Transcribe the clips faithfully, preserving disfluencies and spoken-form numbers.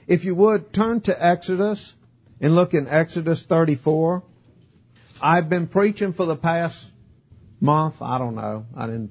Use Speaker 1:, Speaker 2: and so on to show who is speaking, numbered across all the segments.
Speaker 1: If you would, turn to Exodus and look in Exodus thirty-four. I've been preaching for the past month. I don't know. I didn't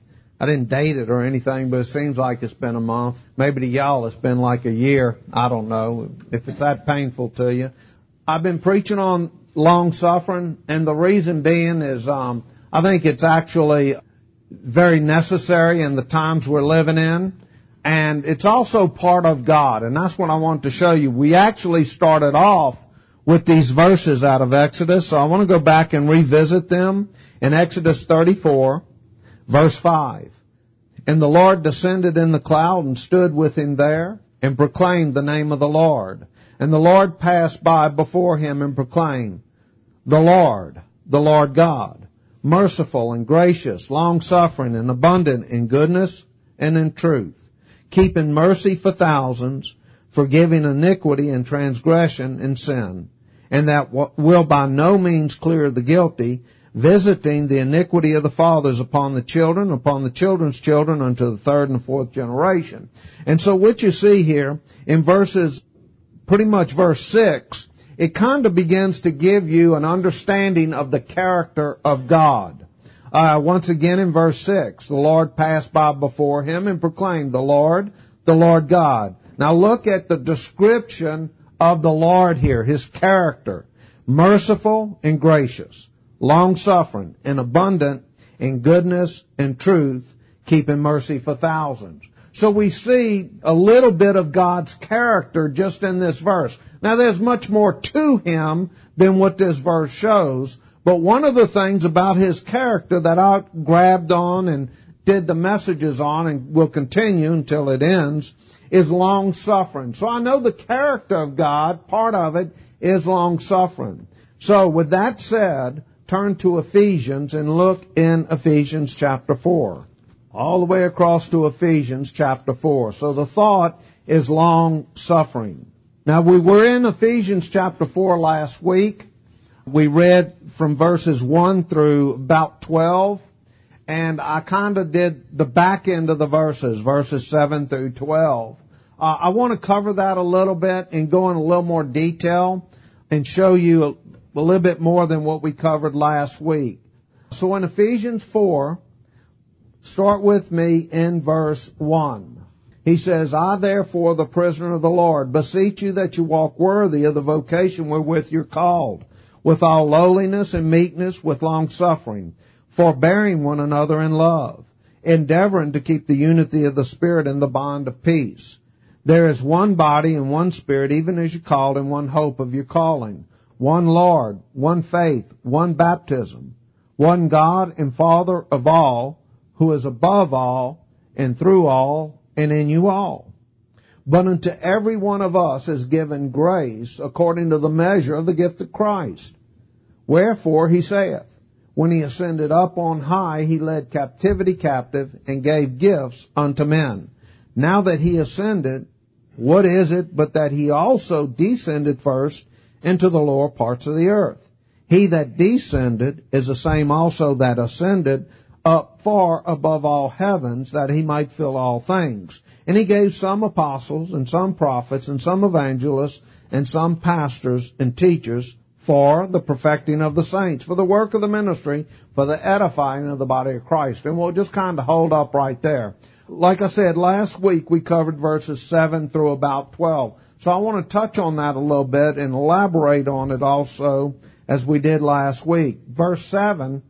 Speaker 1: I didn't date it or anything, but it seems like it's been a month. Maybe to y'all it's been like a year. I don't know if it's that painful to you. I've been preaching on long-suffering, and the reason being is um, I think it's actually very necessary in the times we're living in, and it's also part of God, and that's what I want to show you. We actually started off with these verses out of Exodus, so I want to go back and revisit them in Exodus thirty-four, verse five. And the Lord descended in the cloud and stood with him there and proclaimed the name of the Lord. And the Lord passed by before him and proclaimed, The Lord, the Lord God, merciful and gracious, long-suffering and abundant in goodness and in truth, keeping mercy for thousands, forgiving iniquity and transgression and sin, and that will by no means clear the guilty, visiting the iniquity of the fathers upon the children, upon the children's children, unto the third and fourth generation. And so what you see here in verses, pretty much verse six, it kind of begins to give you an understanding of the character of God. Uh, once again in verse six, the Lord passed by before him and proclaimed, The Lord, the Lord God. Now look at the description of the Lord here, his character. Merciful and gracious, long-suffering and abundant in goodness and truth, keeping mercy for thousands. So we see a little bit of God's character just in this verse. Now there's much more to him than what this verse shows, but one of the things about his character that I grabbed on and did the messages on and will continue until it ends is long-suffering. So I know the character of God, part of it is long-suffering. So with that said, turn to Ephesians and look in Ephesians chapter four. All the way across to Ephesians chapter four. So the thought is long-suffering. Now we were in Ephesians chapter four last week. We read from verses one through about twelve. And I kind of did the back end of the verses, verses seven through twelve. Uh, I want to cover that a little bit and go in a little more detail and show you a, a little bit more than what we covered last week. So in Ephesians four, start with me in verse one. He says, I therefore, the prisoner of the Lord, beseech you that you walk worthy of the vocation wherewith you're called, with all lowliness and meekness, with long-suffering, forbearing one another in love, endeavoring to keep the unity of the Spirit in the bond of peace. There is one body and one Spirit, even as you called, in one hope of your calling, one Lord, one faith, one baptism, one God and Father of all, who is above all, and through all, and in you all. But unto every one of us is given grace according to the measure of the gift of Christ. Wherefore he saith, When he ascended up on high, he led captivity captive, and gave gifts unto men. Now that he ascended, what is it but that he also descended first into the lower parts of the earth? He that descended is the same also that ascended up far above all heavens, that he might fill all things. And he gave some apostles, and some prophets, and some evangelists, and some pastors and teachers, for the perfecting of the saints, for the work of the ministry, for the edifying of the body of Christ. And we'll just kind of hold up right there. Like I said, last week we covered verses seven through about twelve. So I want to touch on that a little bit and elaborate on it also as we did last week. Verse seven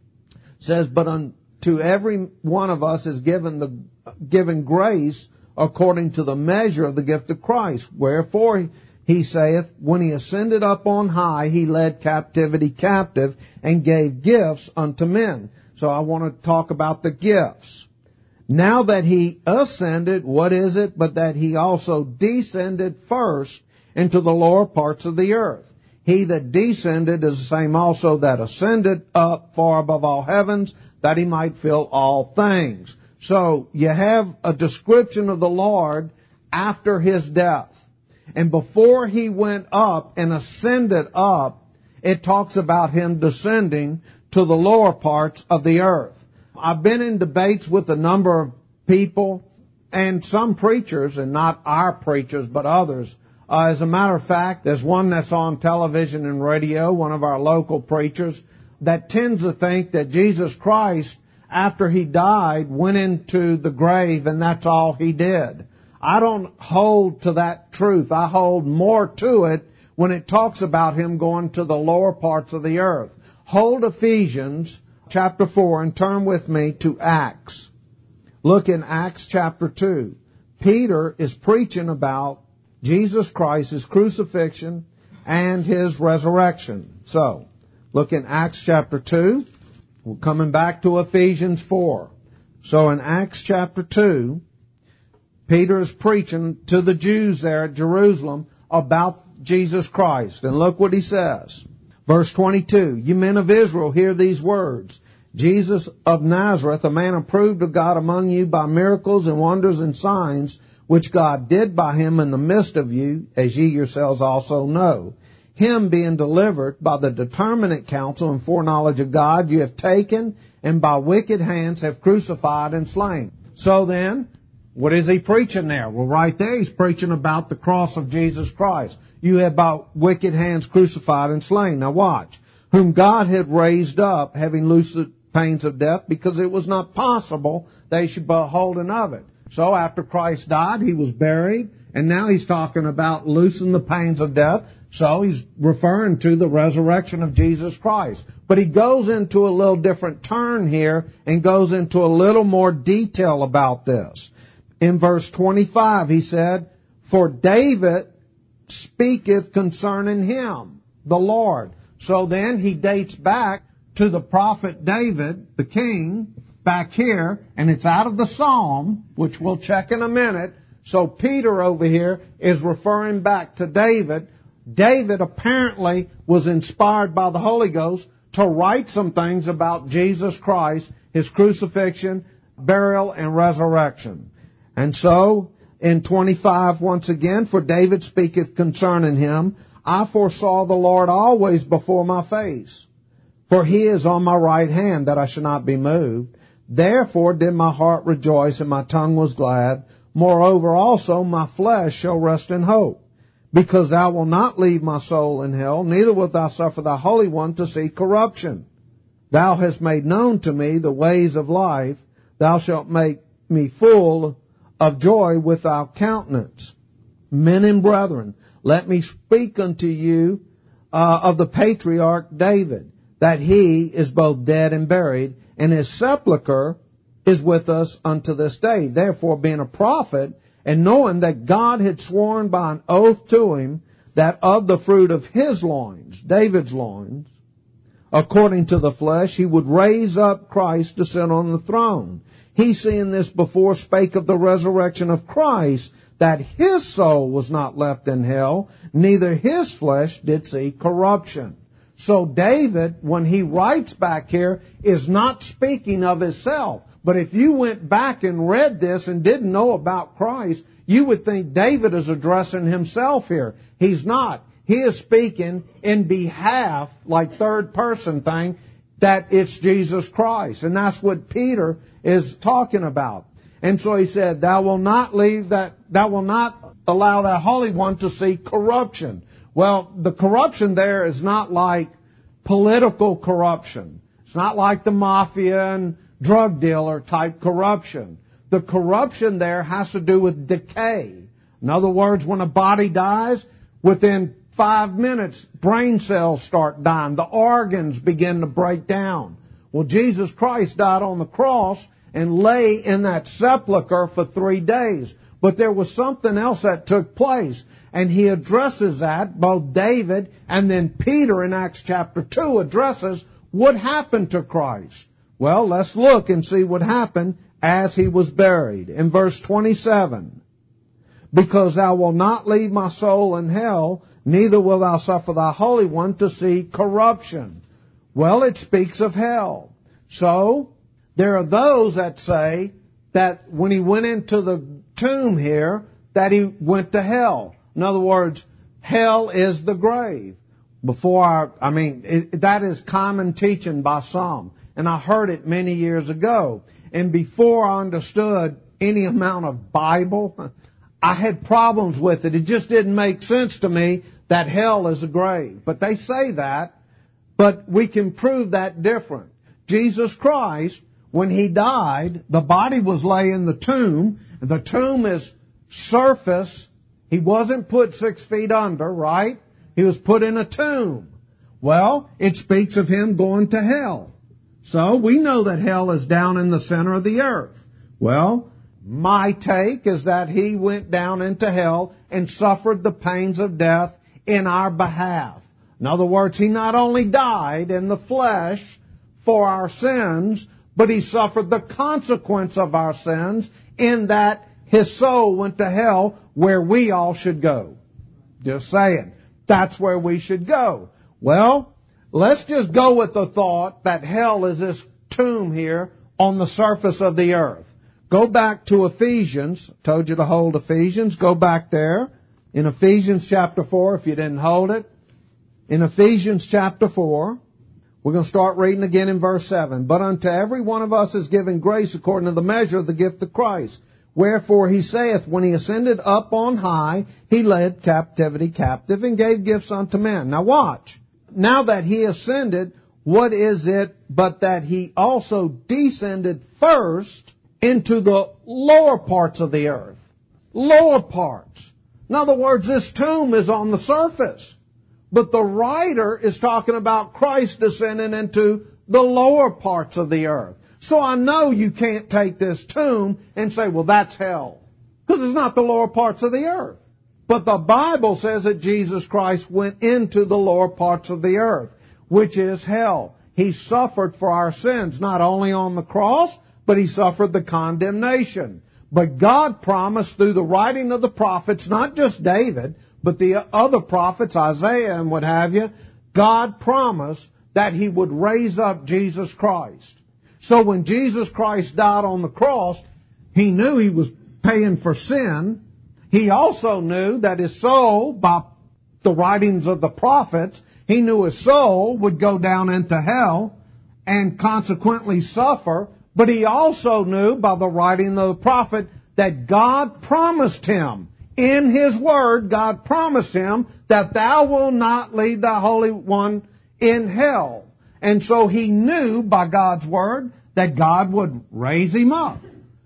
Speaker 1: says, But unto every one of us is given the given grace according to the measure of the gift of Christ. Wherefore he saith, When he ascended up on high, he led captivity captive, and gave gifts unto men. So I want to talk about the gifts. Now that he ascended, what is it but that he also descended first into the lower parts of the earth? He that descended is the same also that ascended up far above all heavens, that he might fill all things. So you have a description of the Lord after his death. And before he went up and ascended up, it talks about him descending to the lower parts of the earth. I've been in debates with a number of people And some preachers, and not our preachers, but others, uh, as a matter of fact, there's one that's on television and radio, one of our local preachers, that tends to think that Jesus Christ, after He died, went into the grave and that's all He did. I don't hold to that truth. I hold more to it when it talks about Him going to the lower parts of the earth. Hold Ephesians chapter four and turn with me to Acts. Look in Acts chapter two. Peter is preaching about Jesus Christ, His crucifixion, and His resurrection. So, look in Acts chapter two. We're coming back to Ephesians four. So in Acts chapter two, Peter is preaching to the Jews there at Jerusalem about Jesus Christ. And look what he says. Verse twenty-two, "You men of Israel, hear these words. Jesus of Nazareth, a man approved of God among you by miracles and wonders and signs, which God did by Him in the midst of you, as ye yourselves also know. Him being delivered by the determinate counsel and foreknowledge of God, you have taken, and by wicked hands have crucified and slain." So then, what is he preaching there? Well, right there he's preaching about the cross of Jesus Christ. You have by wicked hands crucified and slain. Now watch. "Whom God had raised up, having loosed the pains of death, because it was not possible they should beholden of it." So after Christ died, He was buried, and now he's talking about loosing the pains of death. So he's referring to the resurrection of Jesus Christ. But he goes into a little different turn here and goes into a little more detail about this. In verse twenty-five, he said, "For David speaketh concerning Him, the Lord." So then he dates back to the prophet David, the king, back here, and it's out of the Psalm, which we'll check in a minute. So Peter over here is referring back to David. David apparently was inspired by the Holy Ghost to write some things about Jesus Christ, His crucifixion, burial, and resurrection. And so, in twenty-five, once again, "For David speaketh concerning Him, I foresaw the Lord always before my face. For He is on my right hand, that I should not be moved. Therefore did my heart rejoice, and my tongue was glad. Moreover also my flesh shall rest in hope. Because Thou wilt not leave my soul in hell, neither wilt Thou suffer Thy Holy One to see corruption. Thou hast made known to me the ways of life. Thou shalt make me full of joy with Thy countenance. Men and brethren, let me speak unto you uh, of the patriarch David, that he is both dead and buried, and his sepulchre is with us unto this day. Therefore, being a prophet, and knowing that God had sworn by an oath to him, that of the fruit of his loins, David's loins, according to the flesh, He would raise up Christ to sit on the throne. He, seeing this before, spake of the resurrection of Christ, that His soul was not left in hell, neither His flesh did see corruption. So David, when he writes back here, is not speaking of himself. But if you went back and read this and didn't know about Christ, you would think David is addressing himself here. He's not. He is speaking in behalf, like third person thing, that it's Jesus Christ. And that's what Peter is talking about. And so he said, "Thou wilt not leave that, thou wilt not allow Thy Holy One to see corruption." Well, the corruption there is not like political corruption. It's not like the mafia and drug dealer type corruption. The corruption there has to do with decay. In other words, when a body dies, within five minutes, brain cells start dying. The organs begin to break down. Well, Jesus Christ died on the cross and lay in that sepulcher for three days. But there was something else that took place. And he addresses that, both David and then Peter in Acts chapter two addresses what happened to Christ. Well, let's look and see what happened as He was buried. In verse twenty-seven, "Because Thou wilt not leave my soul in hell, neither wilt Thou suffer Thy Holy One to see corruption." Well, it speaks of hell. So, there are those that say that when He went into the tomb here, that He went to hell. In other words, hell is the grave. Before our, I mean, it, that is common teaching by some. And I heard it many years ago. And before I understood any amount of Bible, I had problems with it. It just didn't make sense to me that hell is a grave. But they say that, but we can prove that different. Jesus Christ, when He died, the body was lay in the tomb. The tomb is surface. He wasn't put six feet under, right? He was put in a tomb. Well, it speaks of Him going to hell. So we know that hell is down in the center of the earth. Well, my take is that He went down into hell and suffered the pains of death in our behalf. In other words, He not only died in the flesh for our sins, but He suffered the consequence of our sins in that His soul went to hell where we all should go. Just saying. That's where we should go. Well, let's just go with the thought that hell is this tomb here on the surface of the earth. Go back to Ephesians. I told you to hold Ephesians. Go back there. In Ephesians chapter four, if you didn't hold it. In Ephesians chapter four, we're going to start reading again in verse seven. But unto every one of us is given grace according to the measure of the gift of Christ. Wherefore He saith, when He ascended up on high, He led captivity captive and gave gifts unto men. Now watch. Now that He ascended, what is it but that He also descended first into the lower parts of the earth? Lower parts. In other words, this tomb is on the surface. But the writer is talking about Christ descending into the lower parts of the earth. So I know you can't take this tomb and say, well, that's hell. Because it's not the lower parts of the earth. But the Bible says that Jesus Christ went into the lower parts of the earth, which is hell. He suffered for our sins, not only on the cross, but He suffered the condemnation. But God promised through the writing of the prophets, not just David, but the other prophets, Isaiah and what have you, God promised that He would raise up Jesus Christ. So when Jesus Christ died on the cross, He knew He was paying for sin. He also knew that His soul, by the writings of the prophets, He knew His soul would go down into hell and consequently suffer. But He also knew by the writing of the prophet that God promised Him, in His Word, God promised Him that Thou wilt not lead Thy Holy One in hell. And so He knew by God's Word that God would raise Him up.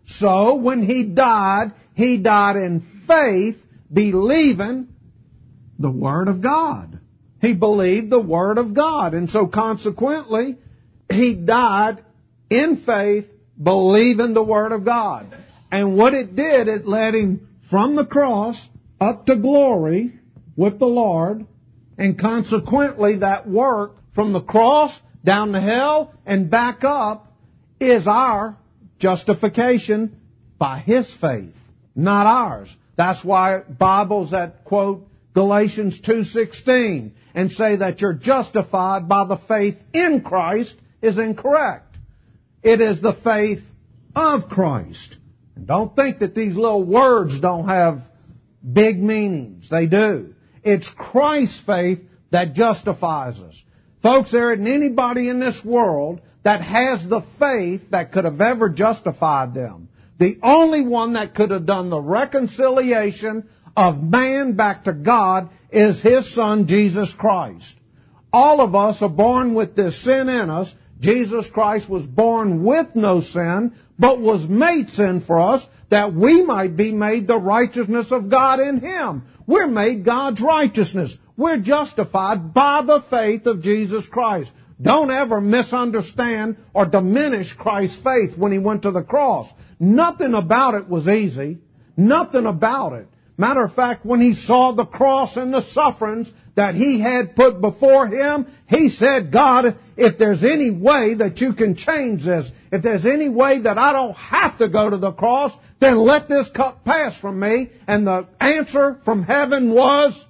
Speaker 1: So when He died, He died in faith, believing the Word of God. He believed the Word of God. And so consequently, He died in faith, believing the Word of God. And what it did, it led Him from the cross up to glory with the Lord. And consequently, that work from the cross down to hell and back up is our justification by His faith, not ours. That's why Bibles that quote Galatians two sixteen and say that you're justified by the faith in Christ is incorrect. It is the faith of Christ. And don't think that these little words don't have big meanings. They do. It's Christ's faith that justifies us. Folks, there isn't anybody in this world that has the faith that could have ever justified them. The only one that could have done the reconciliation of man back to God is His Son, Jesus Christ. All of us are born with this sin in us. Jesus Christ was born with no sin, but was made sin for us, that we might be made the righteousness of God in Him. We're made God's righteousness. We're justified by the faith of Jesus Christ. Don't ever misunderstand or diminish Christ's faith when He went to the cross. Nothing about it was easy. Nothing about it. Matter of fact, when He saw the cross and the sufferings that He had put before Him, He said, God, if there's any way that you can change this, if there's any way that I don't have to go to the cross, then let this cup pass from me. And the answer from heaven was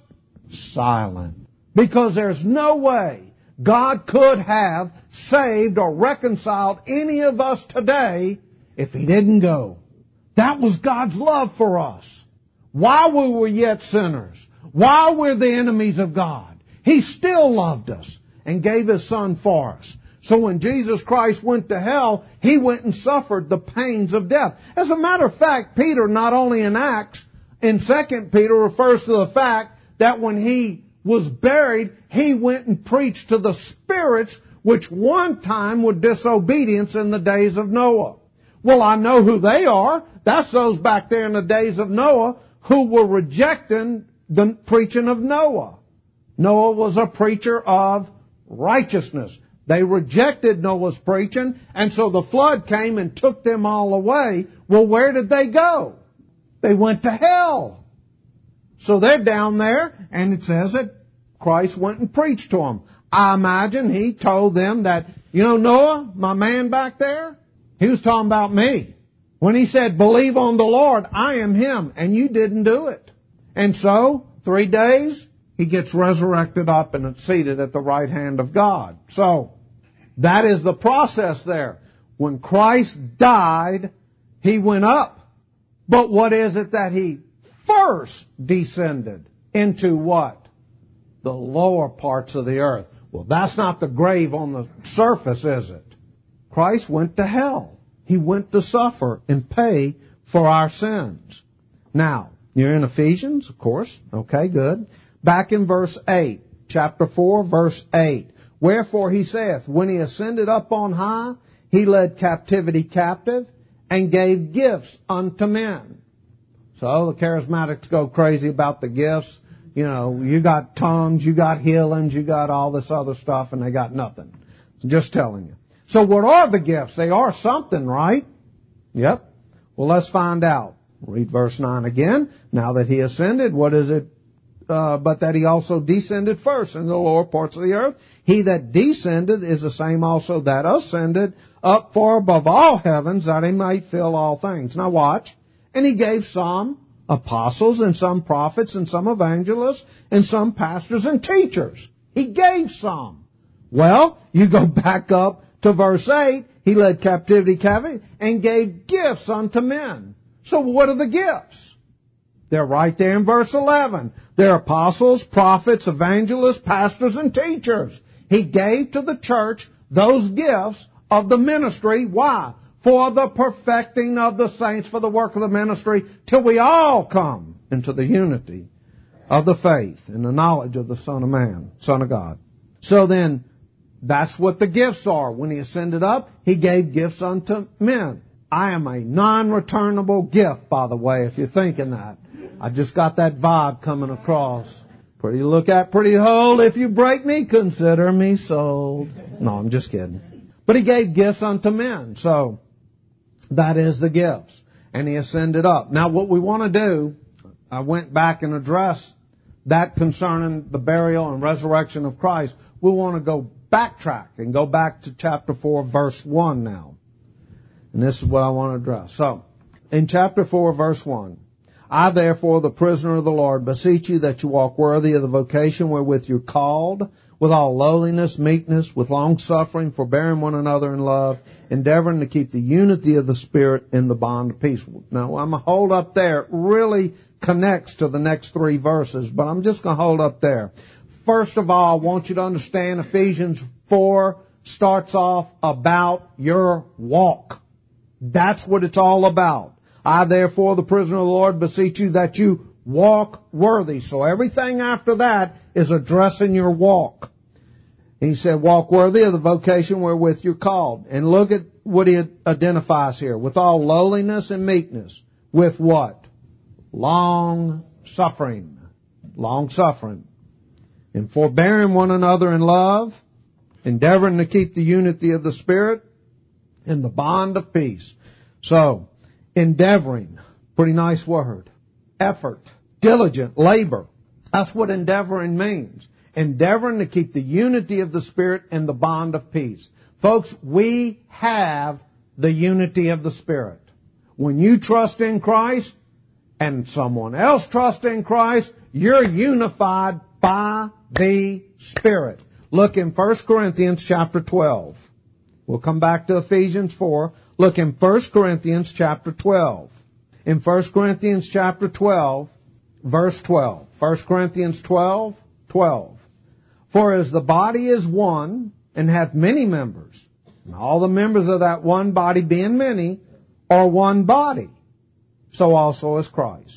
Speaker 1: silent. Because there's no way God could have saved or reconciled any of us today if He didn't go. That was God's love for us. While we were yet sinners, while we're the enemies of God, He still loved us and gave His Son for us. So when Jesus Christ went to hell, He went and suffered the pains of death. As a matter of fact, Peter, not only in Acts, in Second Peter refers to the fact that when He was buried, He went and preached to the spirits which one time were disobedience in the days of Noah. Well, I know who they are. That's those back there in the days of Noah who were rejecting the preaching of Noah. Noah was a preacher of righteousness. They rejected Noah's preaching, and so the flood came and took them all away. Well, where did they go? They went to hell. So they're down there, and it says that Christ went and preached to them. I imagine He told them that, you know, Noah, my man back there, he was talking about me. When He said, believe on the Lord, I am Him, and you didn't do it. And so, three days, He gets resurrected up and seated at the right hand of God. So, that is the process there. When Christ died, He went up. But what is it that He first descended into? What? The lower parts of the earth. Well, that's not the grave on the surface, is it? Christ went to hell. He went to suffer and pay for our sins. Now, you're in Ephesians, of course. Okay, good. Back in verse eight, chapter four, verse eight. Wherefore He saith, when He ascended up on high, He led captivity captive and gave gifts unto men. So the charismatics go crazy about the gifts. You know, you got tongues, you got healings, you got all this other stuff, and they got nothing. Just telling you. So what are the gifts? They are something, right? Yep. Well, let's find out. Read verse nine again. Now that He ascended, what is it? Uh, but that He also descended first in the lower parts of the earth. He that descended is the same also that ascended up far above all heavens, that He might fill all things. Now watch. And He gave some apostles, and some prophets, and some evangelists, and some pastors and teachers. He gave some. Well, you go back up to verse eight. He led captivity captive and gave gifts unto men. So what are the gifts? They're right there in verse eleven. They're apostles, prophets, evangelists, pastors, and teachers. He gave to the church those gifts of the ministry. Why? For the perfecting of the saints, for the work of the ministry, till we all come into the unity of the faith and the knowledge of the Son of Man, Son of God. So then, that's what the gifts are. When He ascended up, He gave gifts unto men. I am a non-returnable gift, by the way, if you're thinking that. I just got that vibe coming across. Pretty to look at, pretty to hold. If you break me, consider me sold. No, I'm just kidding. But He gave gifts unto men. So, that is the gifts. And He ascended up. Now, what we want to do, I went back and addressed that concerning the burial and resurrection of Christ. We want to go backtrack and go back to chapter four, verse one now. And this is what I want to address. So, in chapter four, verse one, I therefore, the prisoner of the Lord, beseech you that you walk worthy of the vocation wherewith you're called, with all lowliness, meekness, with long suffering, forbearing one another in love, endeavoring to keep the unity of the Spirit in the bond of peace. Now, I'm going to hold up there. It really connects to the next three verses, but I'm just going to hold up there. First of all, I want you to understand Ephesians four starts off about your walk. That's what it's all about. I, therefore, the prisoner of the Lord, beseech you that you walk worthy. So everything after that is addressing your walk. He said, walk worthy of the vocation wherewith you're called. And look at what he identifies here. With all lowliness and meekness. With what? Long suffering. Long suffering. And forbearing one another in love. Endeavoring to keep the unity of the Spirit in the bond of peace. So, endeavoring. Pretty nice word. Effort. Diligent. Labor. That's what endeavoring means. Endeavoring to keep the unity of the Spirit in the bond of peace. Folks, we have the unity of the Spirit. When you trust in Christ and someone else trusts in Christ, you're unified by the Spirit. Look in First Corinthians chapter twelve. We'll come back to Ephesians four. Look in First Corinthians chapter twelve. In First Corinthians chapter twelve, verse twelve. First Corinthians twelve, twelve. For as the body is one and hath many members, and all the members of that one body, being many, are one body, so also is Christ.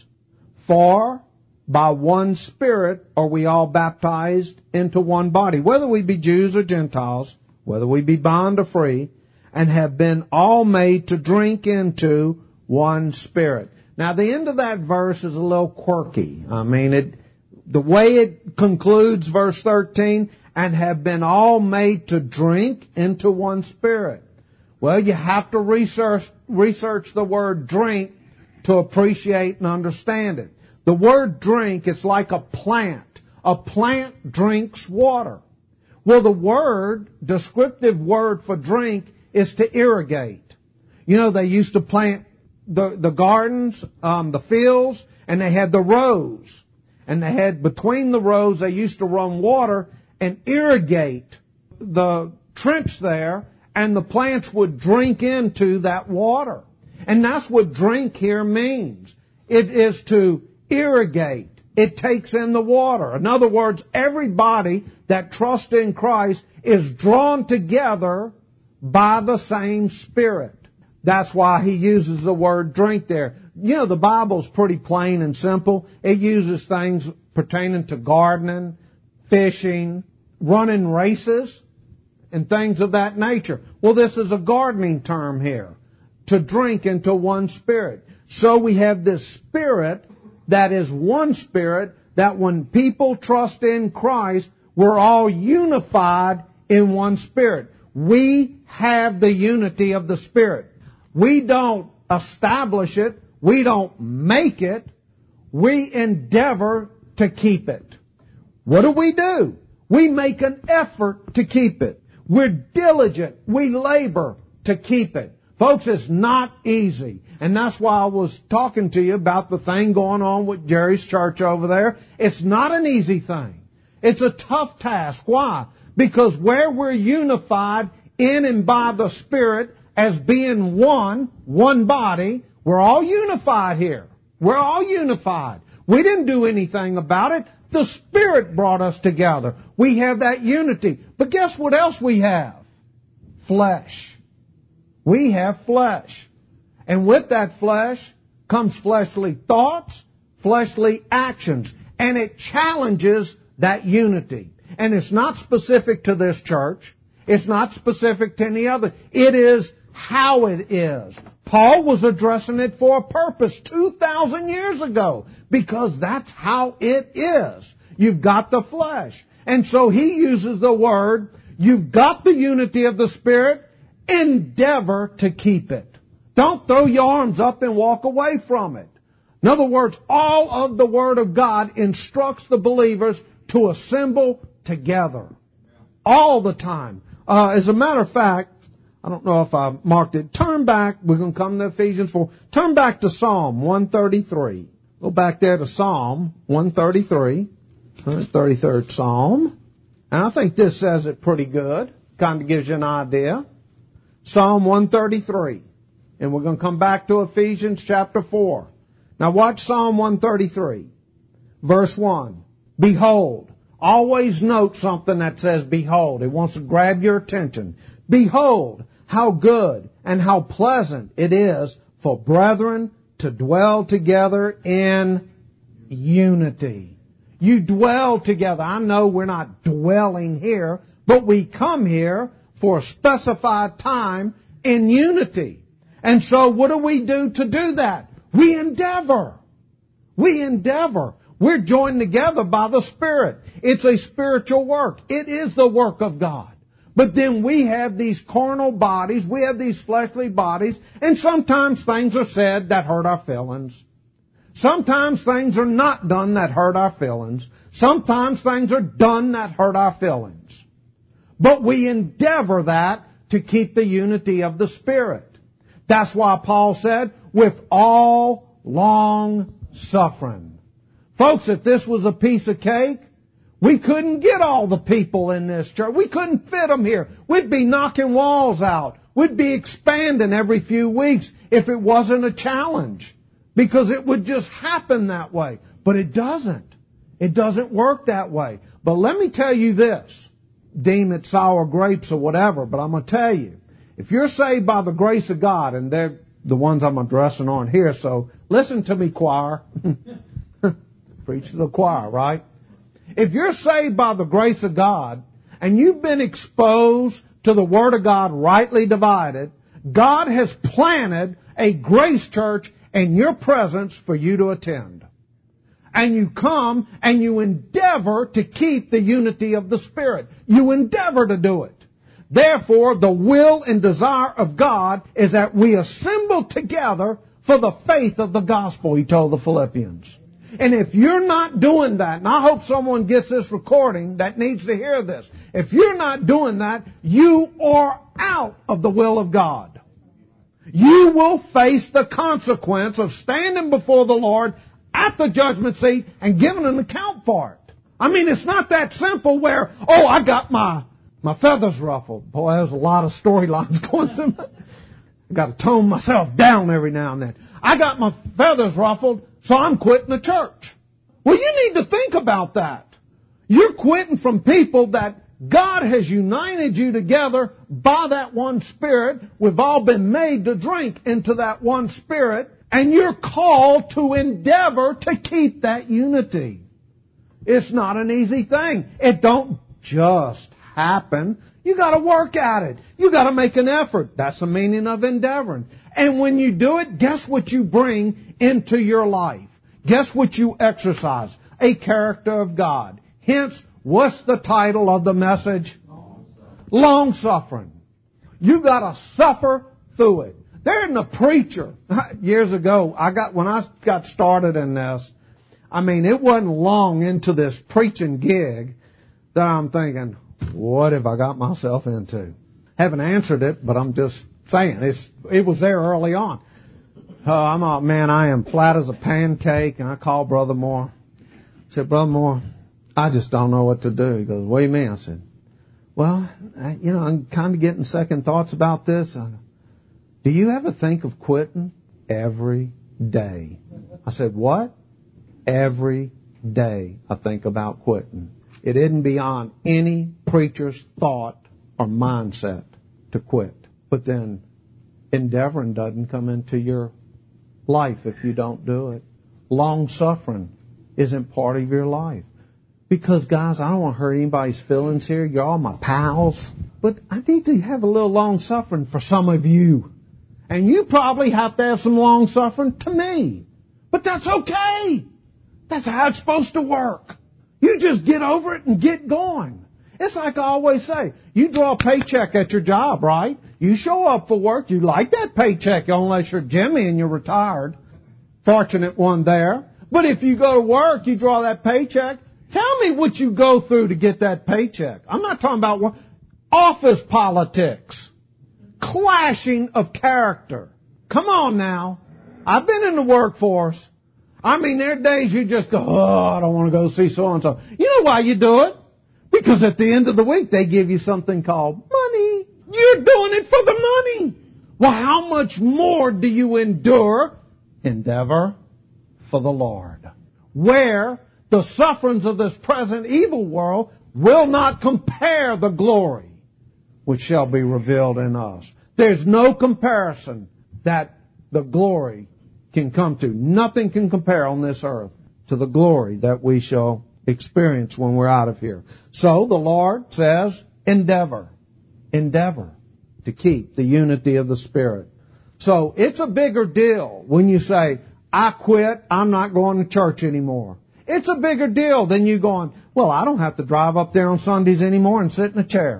Speaker 1: For by one Spirit are we all baptized into one body, whether we be Jews or Gentiles, whether we be bond or free, and have been all made to drink into one Spirit. Now, the end of that verse is a little quirky. I mean, it, the way it concludes, verse thirteen, and have been all made to drink into one Spirit. Well, you have to research, research the word drink to appreciate and understand it. The word drink is like a plant. A plant drinks water. Well, the word, descriptive word for drink, is to irrigate. You know, they used to plant the, the gardens, um, the fields, and they had the rows. And they had, between the rows, they used to run water and irrigate the trench there, and the plants would drink into that water. And that's what drink here means. It is to irrigate. It takes in the water. In other words, everybody that trusts in Christ is drawn together by the same Spirit. That's why he uses the word drink there. You know, the Bible's pretty plain and simple. It uses things pertaining to gardening, fishing, running races, and things of that nature. Well, this is a gardening term here, to drink into one Spirit. So we have this Spirit that is one Spirit, that when people trust in Christ, we're all unified in one Spirit. We have the unity of the Spirit. We don't establish it. We don't make it. We endeavor to keep it. What do we do? We make an effort to keep it. We're diligent. We labor to keep it. Folks, it's not easy. And that's why I was talking to you about the thing going on with Jerry's church over there. It's not an easy thing. It's a tough task. Why? Because where we're unified in and by the Spirit as being one, one body, we're all unified here. We're all unified. We didn't do anything about it. The Spirit brought us together. We have that unity. But guess what else we have? Flesh. We have flesh. And with that flesh comes fleshly thoughts, fleshly actions. And it challenges that unity. And it's not specific to this church. It's not specific to any other. It is how it is. Paul was addressing it for a purpose two thousand years ago, because that's how it is. You've got the flesh. And so he uses the word, you've got the unity of the Spirit, endeavor to keep it. Don't throw your arms up and walk away from it. In other words, all of the Word of God instructs the believers to assemble together. All the time. Uh, as a matter of fact, I don't know if I marked it. Turn back. We're going to come to Ephesians four. Turn back to Psalm one thirty-three. Go back there to Psalm one thirty-three. thirty-third Psalm. And I think this says it pretty good. Kind of gives you an idea. Psalm one thirty-three. And we're going to come back to Ephesians chapter four. Now watch Psalm one thirty-three. Verse one. Behold. Always note something that says behold. It wants to grab your attention. Behold, how good and how pleasant it is for brethren to dwell together in unity. You dwell together. I know we're not dwelling here, but we come here for a specified time in unity. And so what do we do to do that? We endeavor. We endeavor. We're joined together by the Spirit. It's a spiritual work. It is the work of God. But then we have these carnal bodies, we have these fleshly bodies, and sometimes things are said that hurt our feelings. Sometimes things are not done that hurt our feelings. Sometimes things are done that hurt our feelings. But we endeavor that to keep the unity of the Spirit. That's why Paul said, with all long suffering. Folks, if this was a piece of cake, we couldn't get all the people in this church. We couldn't fit them here. We'd be knocking walls out. We'd be expanding every few weeks if it wasn't a challenge. Because it would just happen that way. But it doesn't. It doesn't work that way. But let me tell you this. deem it sour grapes or whatever, but I'm going to tell you, if you're saved by the grace of God, and they're the ones I'm addressing on here, so listen to me, choir. Preach to the choir, right? If you're saved by the grace of God, and you've been exposed to the Word of God rightly divided, God has planted a grace church in your presence for you to attend. And you come and you endeavor to keep the unity of the Spirit. You endeavor to do it. Therefore, the will and desire of God is that we assemble together for the faith of the gospel, he told the Philippians. And if you're not doing that, and I hope someone gets this recording that needs to hear this, if you're not doing that, you are out of the will of God. You will face the consequence of standing before the Lord at the judgment seat and giving an account for it. I mean, it's not that simple where, oh, I got my My feathers ruffled. Boy, there's a lot of storylines going through. I've got to tone myself down every now and then. I got my feathers ruffled, so I'm quitting the church. Well, you need to think about that. You're quitting from people that God has united you together by that one Spirit. We've all been made to drink into that one Spirit, and you're called to endeavor to keep that unity. It's not an easy thing. It don't just happen. You got to work at it. You got to make an effort. That's the meaning of endeavoring. And when you do it, guess what you bring into your life? Guess what you exercise? A character of God. Hence, what's the title of the message? Long suffering. You got to suffer through it. There isn't a preacher. Years ago, I got when I got started in this, I mean, it wasn't long into this preaching gig that I'm thinking, what have I got myself into? Haven't answered it, but I'm just saying. It's, it was there early on. Uh, I'm a, man, I am flat as a pancake, and I called Brother Moore. I said, Brother Moore, I just don't know what to do. He goes, what do you mean? I said, well, I, you know, I'm kind of getting second thoughts about this. I go, do you ever think of quitting? Every day. I said, what? Every day I think about quitting. It isn't beyond any preacher's thought or mindset to quit. But then endeavoring doesn't come into your life if you don't do it. Long suffering isn't part of your life. Because, guys, I don't want to hurt anybody's feelings here. You're all my pals. But I need to have a little long suffering for some of you. And you probably have to have some long suffering to me. But that's okay. That's how it's supposed to work. You just get over it and get going. It's like I always say, you draw a paycheck at your job, right? You show up for work, you like that paycheck unless you're Jimmy and you're retired. Fortunate one there. But if you go to work, you draw that paycheck. Tell me what you go through to get that paycheck. I'm not talking about work. Office politics. Clashing of character. Come on now. I've been in the workforce. I mean, there are days you just go, oh, I don't want to go see so-and-so. You know why you do it? Because at the end of the week, they give you something called money. You're doing it for the money. Well, how much more do you endure? Endeavor for the Lord. Where the sufferings of this present evil world will not compare the glory which shall be revealed in us. There's no comparison that the glory can come to. Nothing can compare on this earth to the glory that we shall experience when we're out of here. So the Lord says, endeavor. Endeavor to keep the unity of the Spirit. So it's a bigger deal when you say, I quit, I'm not going to church anymore. It's a bigger deal than you going, well, I don't have to drive up there on Sundays anymore and sit in a chair.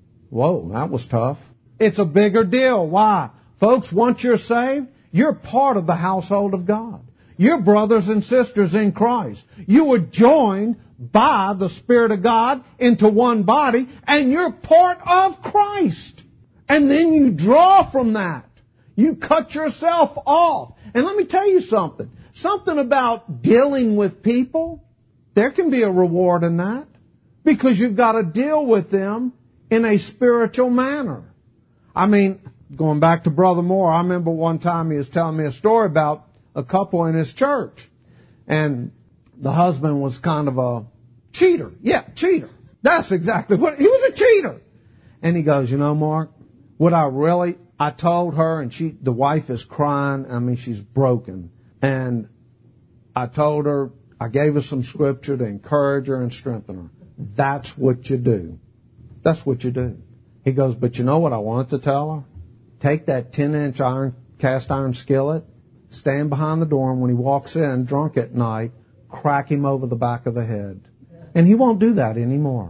Speaker 1: Whoa, that was tough. It's a bigger deal. Why? Folks, once you're saved, you're part of the household of God. You're brothers and sisters in Christ. You were joined by the Spirit of God into one body, and you're part of Christ. And then you draw from that. You cut yourself off. And let me tell you something. Something about dealing with people, there can be a reward in that. Because you've got to deal with them in a spiritual manner. I mean, going back to Brother Moore, I remember one time he was telling me a story about a couple in his church. And the husband was kind of a cheater. Yeah, cheater. That's exactly what, he was a cheater. And he goes, you know, Mark, what I really, I told her, and she, the wife is crying. I mean, she's broken. And I told her, I gave her some scripture to encourage her and strengthen her. That's what you do. That's what you do. He goes, but you know what I wanted to tell her? Take that ten-inch iron, cast iron skillet, stand behind the door, and when he walks in, drunk at night, crack him over the back of the head. And he won't do that anymore.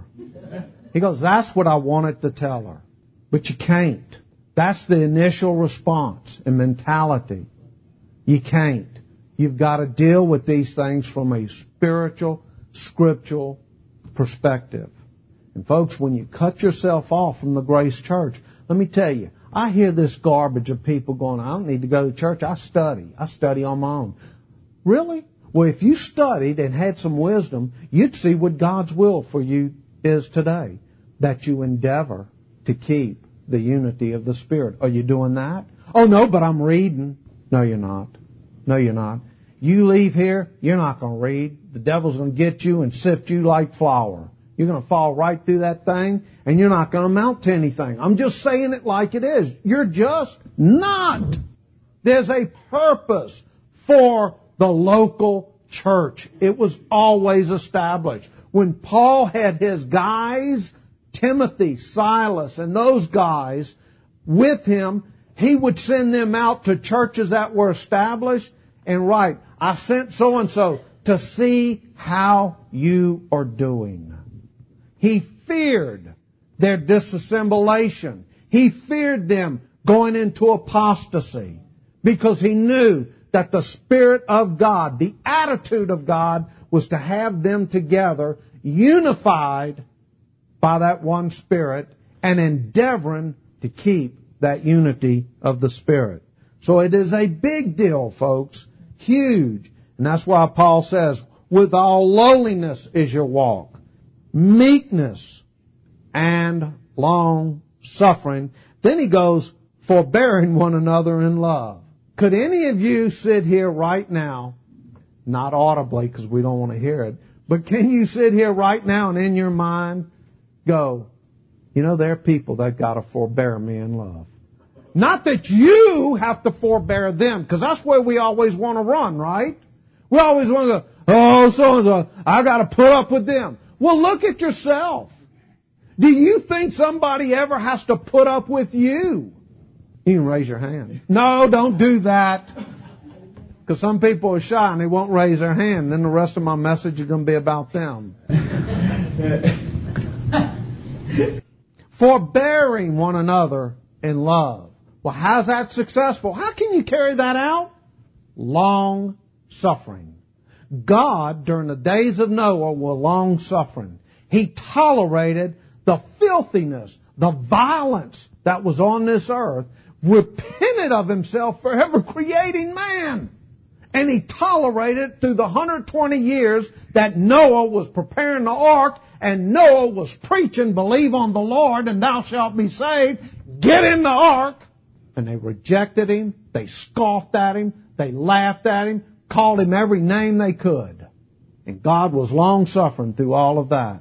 Speaker 1: He goes, that's what I wanted to tell her. But you can't. That's the initial response and mentality. You can't. You've got to deal with these things from a spiritual, scriptural perspective. And folks, when you cut yourself off from the Grace Church, let me tell you, I hear this garbage of people going, I don't need to go to church. I study. I study on my own. Really? Well, if you studied and had some wisdom, you'd see what God's will for you is today. That you endeavor to keep the unity of the Spirit. Are you doing that? Oh, no, but I'm reading. No, you're not. No, you're not. You leave here, you're not going to read. The devil's going to get you and sift you like flour. You're going to fall right through that thing, and you're not going to amount to anything. I'm just saying it like it is. You're just not. There's a purpose for the local church. It was always established. When Paul had his guys, Timothy, Silas, and those guys with him, he would send them out to churches that were established and write, I sent so-and-so to see how you are doing. He feared their disassimilation. He feared them going into apostasy because he knew that the Spirit of God, the attitude of God, was to have them together, unified by that one Spirit, and endeavoring to keep that unity of the Spirit. So it is a big deal, folks. Huge. And that's why Paul says, with all lowliness is your walk, meekness and long suffering. Then he goes, forbearing one another in love. Could any of you sit here right now, not audibly because we don't want to hear it, but can you sit here right now and in your mind go, you know, there are people that got to forbear me in love. Not that you have to forbear them, because that's where we always want to run, right? We always want to go, oh, so-and-so, I got to put up with them. Well, look at yourself. Do you think somebody ever has to put up with you? You can raise your hand. No, don't do that. Because some people are shy and they won't raise their hand. Then the rest of my message is going to be about them. Forbearing one another in love. Well, how's that successful? How can you carry that out? Long suffering. God, during the days of Noah, was long suffering. He tolerated the filthiness, the violence that was on this earth, repented of himself for ever creating man. And he tolerated through the one hundred twenty years that Noah was preparing the ark, and Noah was preaching, believe on the Lord and thou shalt be saved, get in the ark. And they rejected him, they scoffed at him, they laughed at him, called him every name they could. And God was long-suffering through all of that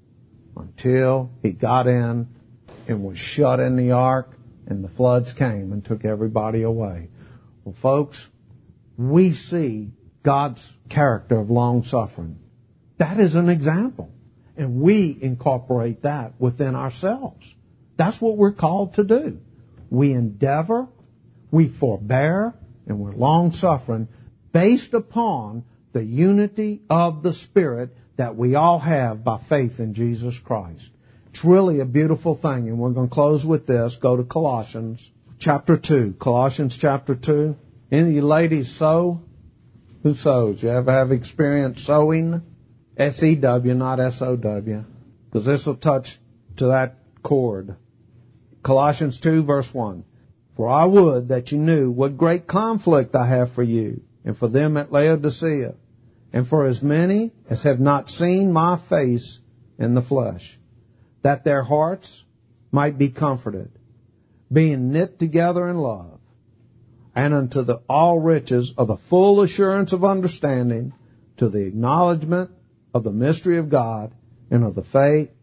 Speaker 1: until he got in and was shut in the ark, and the floods came and took everybody away. Well, folks, we see God's character of long-suffering. That is an example. And we incorporate that within ourselves. That's what we're called to do. We endeavor, we forbear, and we're long-suffering based upon the unity of the Spirit that we all have by faith in Jesus Christ. It's really a beautiful thing, and we're going to close with this. Go to Colossians chapter two. Colossians chapter two. Any of you ladies sew? Who sews? You ever have experience sewing? S E W, not S O W. Because this will touch to that chord. Colossians two, verse one. For I would that you knew what great conflict I have for you, and for them at Laodicea, and for as many as have not seen my face in the flesh, that their hearts might be comforted, being knit together in love, and unto the all riches of the full assurance of understanding, to the acknowledgement of the mystery of God, and of the faith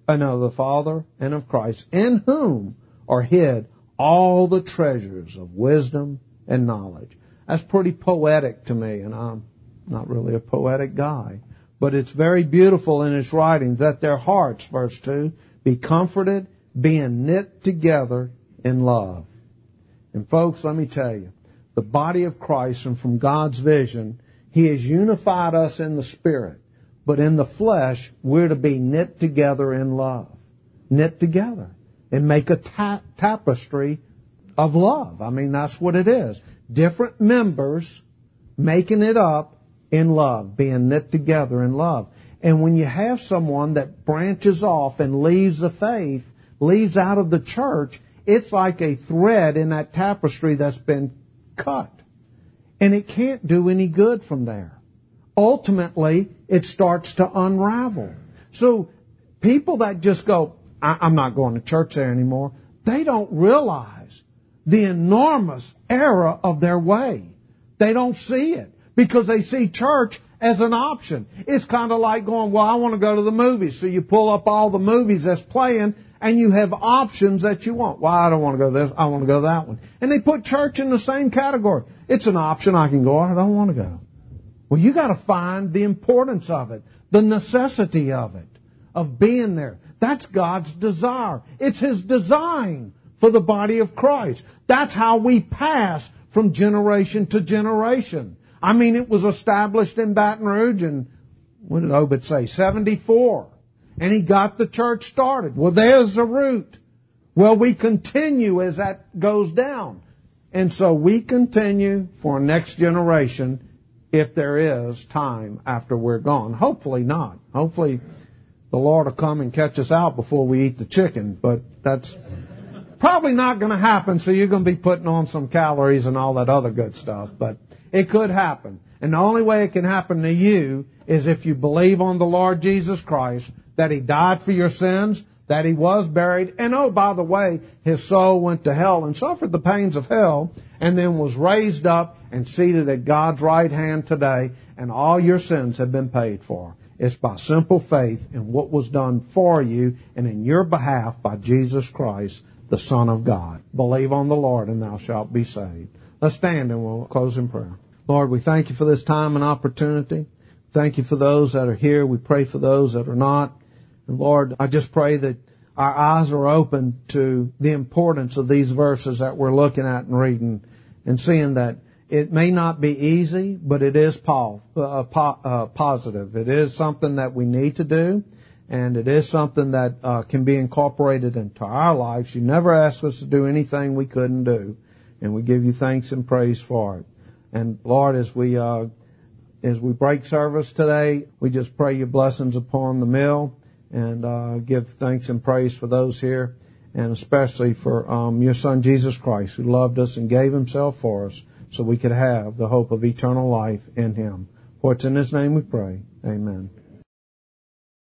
Speaker 1: I know the Father and of Christ, in whom are hid all the treasures of wisdom and knowledge. That's pretty poetic to me, and I'm not really a poetic guy. But it's very beautiful in its writings, that their hearts, verse two, be comforted, being knit together in love. And folks, let me tell you, the body of Christ, and from God's vision, He has unified us in the Spirit. But in the flesh, we're to be knit together in love. Knit together. And make a ta- tapestry of love. I mean, that's what it is. Different members making it up in love. Being knit together in love. And when you have someone that branches off and leaves the faith, leaves out of the church, it's like a thread in that tapestry that's been cut. And it can't do any good from there. Ultimately, it starts to unravel. So people that just go, I- I'm not going to church there anymore, they don't realize the enormous error of their way. They don't see it because they see church as an option. It's kind of like going, well, I want to go to the movies. So you pull up all the movies that's playing and you have options that you want. Well, I don't want to go this, I want to go that one. And they put church in the same category. It's an option. I can go or I don't want to go. Well, you got to find the importance of it, the necessity of it, of being there. That's God's desire. It's His design for the body of Christ. That's how we pass from generation to generation. I mean, it was established in Baton Rouge in, what did Obed say, seventy-four. And he got the church started. Well, there's the root. Well, we continue as that goes down. And so we continue for next generation if there is time after we're gone. Hopefully not. Hopefully the Lord will come and catch us out before we eat the chicken. But that's probably not going to happen, so you're going to be putting on some calories and all that other good stuff. But it could happen. And the only way it can happen to you is if you believe on the Lord Jesus Christ, that He died for your sins, that He was buried, and oh, by the way, His soul went to hell and suffered the pains of hell, and then was raised up and seated at God's right hand today, and all your sins have been paid for. It's by simple faith in what was done for you and in your behalf by Jesus Christ, the Son of God. Believe on the Lord, and thou shalt be saved. Let's stand and we'll close in prayer. Lord, we thank You for this time and opportunity. Thank You for those that are here. We pray for those that are not. And Lord, I just pray that our eyes are open to the importance of these verses that we're looking at and reading, and seeing that it may not be easy, but it is po- uh, po- uh, positive. It is something that we need to do, and it is something that uh, can be incorporated into our lives. You never asked us to do anything we couldn't do, and we give You thanks and praise for it. And Lord, as we uh, as we break service today, we just pray Your blessings upon the meal, and uh, give thanks and praise for those here, and especially for um, Your Son, Jesus Christ, who loved us and gave Himself for us so we could have the hope of eternal life in Him. For it's in His name we pray. Amen.